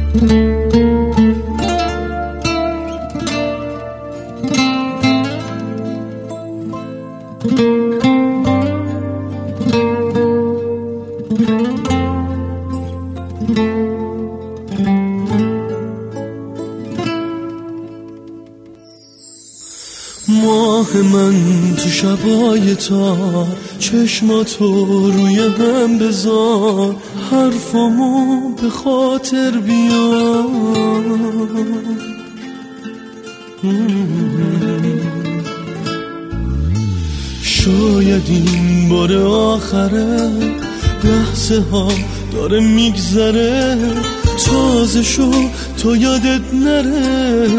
ماه من تو شبای تار، چشماتو روی هم بذار، حرفامو به خاطر بیار. شاید این بار آخره، لحظه ها داره میگذره، تازه شو تا یادت نره.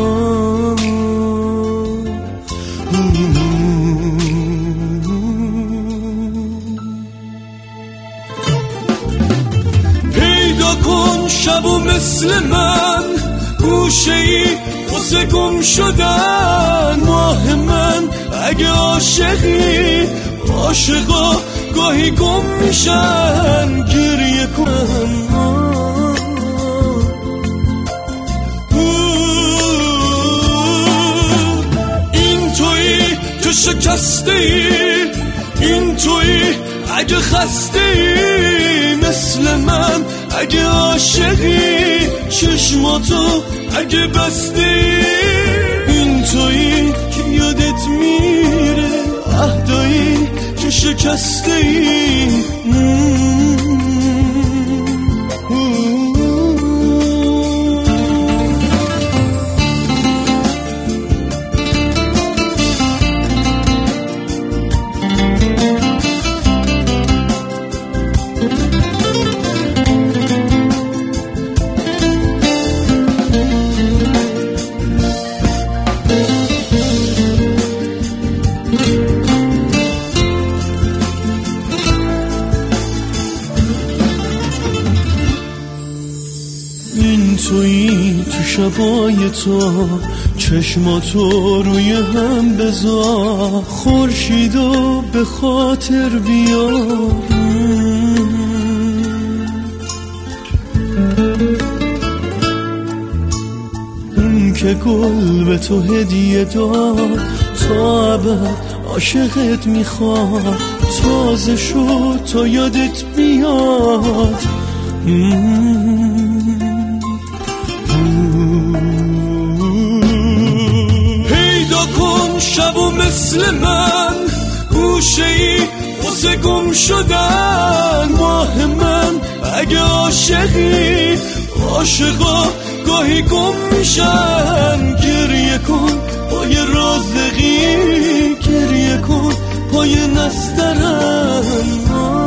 پیدا کن شبو مثل من، گوشه ای واسه گم شدن. ماه من اگه عاشقی، عاشقا گاهی گم میشن. گریه کن این تویی که شکسته ای، این تویی اگه خسته ای مثل من. اگه عاشقی چشماتو اگه بسته ای، این تویی که یادت میره عهدایی که شکسته ای. این تویی تو شبای تو، چشماتو روی هم بذار، خورشیدو به خاطر بیار. اون که گل به تو هدیه داد، تا ابد عاشقت میخواد. تازه شو تا یادت بیاد. پیدا کن شبو مثل من، گوشه ای واسه گم شدن. ماه من اگه عاشقی، عاشقا گاهی گم میشن. گریه کن پای رازقی، گریه کن پای نسترن.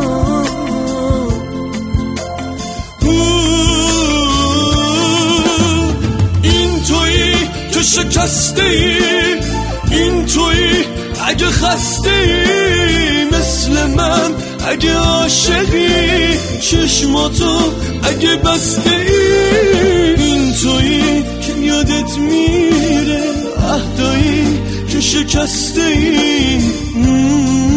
شکسته ای، این تویی اگه خسته ای مثل من. اگه عاشقی چشماتو اگه بسته ای، این تویی که یادت میره عهدایی که شکسته ای.